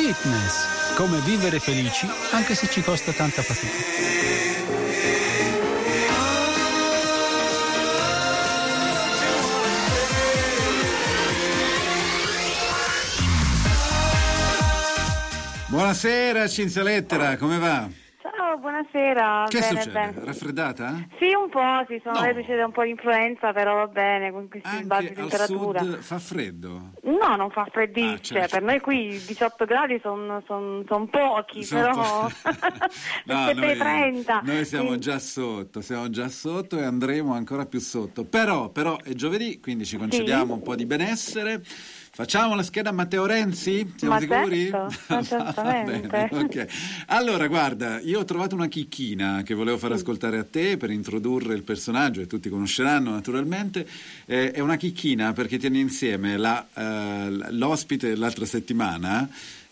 Fitness, come vivere felici anche se ci costa tanta fatica. Buonasera Cinzia Lettera, come va? Ciao, buonasera. Che bene, succede? bene. Raffreddata? Sì, un po', sono No. reduce da un po' di influenza, però va bene, con questi sbalzi Anche di al temperatura. sud fa freddo? No, non fa freddissimo, certo. Per noi qui 18 gradi sono pochi, però No, siete 30. noi siamo quindi- già sotto e andremo ancora più sotto. Però è giovedì, quindi ci concediamo un po' di benessere. Facciamo la scheda a Matteo Renzi? Siamo Ma sicuri? certo, ma certamente. Va bene, ok. Allora, guarda, io ho trovato una chicchina che volevo far ascoltare a te per introdurre il personaggio, e tutti conosceranno naturalmente. È una chicchina perché tiene insieme l'ospite dell'altra settimana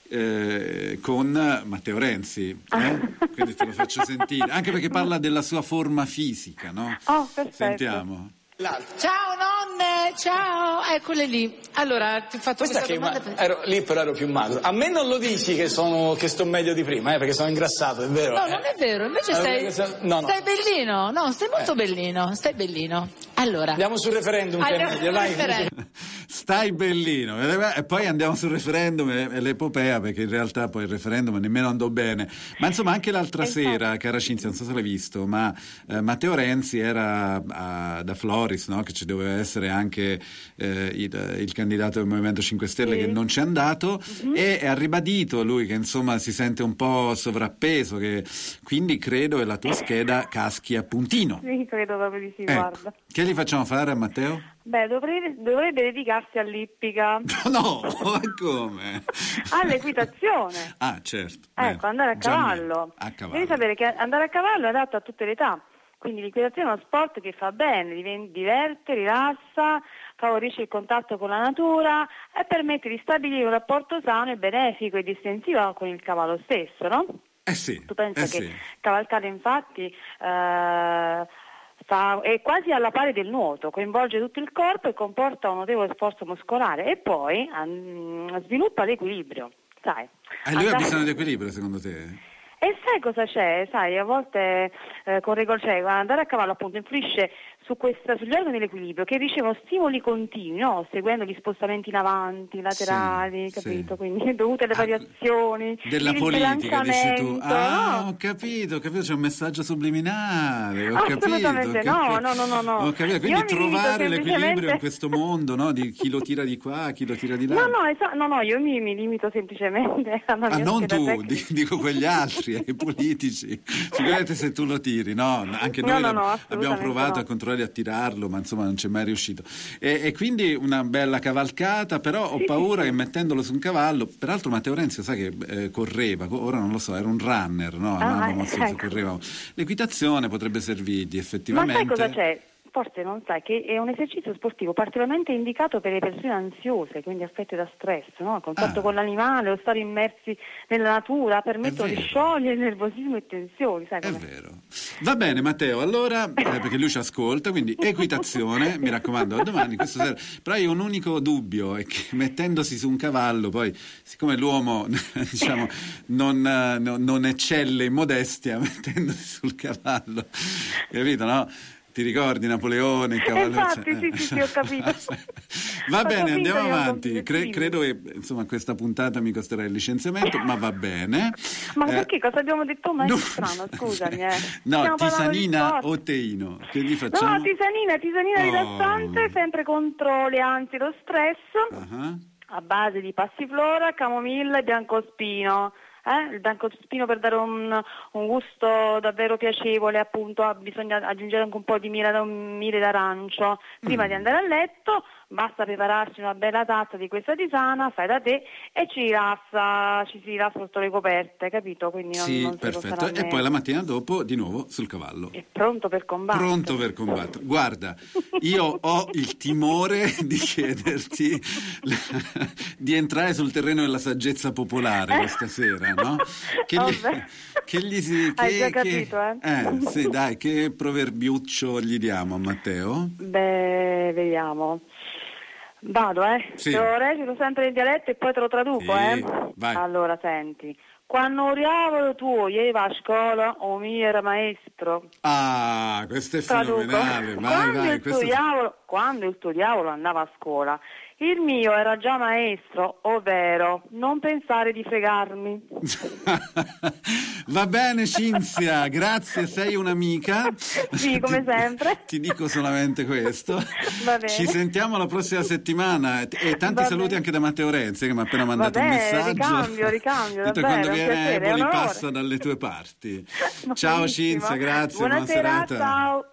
con Matteo Renzi, quindi te lo faccio sentire, anche perché parla della sua forma fisica, no? Oh, perfetto. Sentiamo. Ciao nonne, ciao, eccole lì. Allora, ti ho fatto Questa questa che domanda. ero lì però ero più magro. A me non lo dici che sto meglio di prima, perché sono ingrassato, è vero? No, non è vero, invece No. stai bellino, no, stai molto bellino, stai bellino. Allora, Andiamo sul referendum, che è andiamo meglio, sul dai. referendum. Stai bellino, e poi andiamo sul referendum e l'epopea, perché in realtà poi il referendum nemmeno andò bene. Ma insomma anche l'altra sera, cara Cinzia, non so se l'hai visto, ma Matteo Renzi era da Floris, no? Che ci doveva essere anche il candidato del Movimento 5 Stelle che non c'è andato, e ha ribadito lui che insomma si sente un po' sovrappeso, che quindi credo che la tua scheda caschi a puntino. Sì, credo proprio di sì, Ecco. guarda. Che gli facciamo fare a Matteo? Beh, dovrebbe dedicarsi all'ippica, No, come? all'equitazione. Ah, certo. Ecco, andare a Già cavallo. meglio. A cavallo. Devi sapere che andare a cavallo è adatto a tutte le età. Quindi l'equitazione è uno sport che fa bene, diverte, rilassa, favorisce il contatto con la natura e permette di stabilire un rapporto sano e benefico e distensivo con il cavallo stesso, no? Sì. Tu pensa che Sì. cavalcare infatti è quasi alla pari del nuoto, coinvolge tutto il corpo e comporta un notevole sforzo muscolare e poi sviluppa l'equilibrio, sai. E lui ha Andare- bisogno di equilibrio, secondo te? E sai cosa c'è? Sai, a volte andare a cavallo appunto influisce sugli organi dell'equilibrio che ricevono stimoli continui, no? Seguendo gli spostamenti in avanti, laterali, Sì, capito? sì. Quindi dovute alle variazioni Della di politica, dici tu. ribilanciamento, Ah, no? ho capito, c'è un messaggio subliminale, ho Assolutamente capito. no. Ho capito, Io quindi mi limito trovare l'equilibrio semplicemente- in questo mondo, no? Di chi lo tira di qua, chi lo tira di là. No, io mi limito semplicemente alla mia non scheda tu, tecnica. dico quegli altri, ai politici. Sicuramente se tu lo tiri, no? Anche noi No, abbiamo assolutamente provato no. a controllare a tirarlo, ma insomma non c'è mai riuscito. E quindi una bella cavalcata, però ho paura che mettendolo su un cavallo, peraltro Matteo Renzi sai che correva, ora non lo so, era un runner, no? Andavamo ecco. correvamo. L'equitazione potrebbe servirgli Ma effettivamente. sai cosa c'è? Forse non sai che è un esercizio sportivo particolarmente indicato per le persone ansiose, quindi affette da stress, no? Il contatto con l'animale, lo stare immersi nella natura permettono di vero. sciogliere nervosismo e tensioni, sai È come? vero. Va bene Matteo, allora, perché lui ci ascolta, quindi equitazione, mi raccomando, a domani, questo serve. Però io ho un unico dubbio, è che mettendosi su un cavallo, poi, siccome l'uomo, diciamo, non eccelle in modestia mettendosi sul cavallo, capito, no? Ti ricordi Napoleone, il cavallo? Infatti, sì, ho capito. Va Ho bene, capito, andiamo io non avanti. condivido. Credo che insomma questa puntata mi costerà il licenziamento, ma va bene. Ma perché cosa abbiamo detto mai no, di strano? Scusami. No, Stiamo parlando di tisanina sport. o teino? Che gli facciamo? No, tisanina Oh. rilassante, sempre contro le ansie e lo stress, Ah. a base di passiflora, camomilla e biancospino. Il biancospino per dare un gusto davvero piacevole, appunto, bisogna aggiungere anche un po' di miele d'arancio. Prima di andare a letto basta prepararsi una bella tazza di questa tisana, fai da te e ci si rilassa sotto le coperte, capito? Quindi Sì, non si perfetto. potrà E poi la mattina dopo di nuovo sul cavallo. è pronto per combattere. Pronto per combattere. Guarda, io ho il timore di chiederti di entrare sul terreno della saggezza popolare questa sera, no? Vabbè. Hai già capito, Sì, dai, che proverbiuccio gli diamo a Matteo? Beh, vediamo. Vado, Sì. Te lo recito sempre in dialetto e poi te lo traduco, Sì, vai. Allora, senti. Quando un diavolo tuo ieva a scuola, o mio era maestro. Ah, questo è Traduco. fenomenale. Vai, Quando il tuo diavolo andava a scuola, il mio era già maestro, ovvero non pensare di fregarmi. Va bene, Cinzia, grazie, sei un'amica. Sì, come sempre. Ti dico solamente questo. Va bene. Ci sentiamo la prossima settimana e tanti Va saluti bene. anche da Matteo Renzi che mi ha appena mandato un bene, messaggio. ricambio, Detto, davvero, quando è un viene piacere, è Eboli un onore. passa dalle tue parti. Ciao Benissimo. Cinzia, grazie, Buona buona serata. ciao.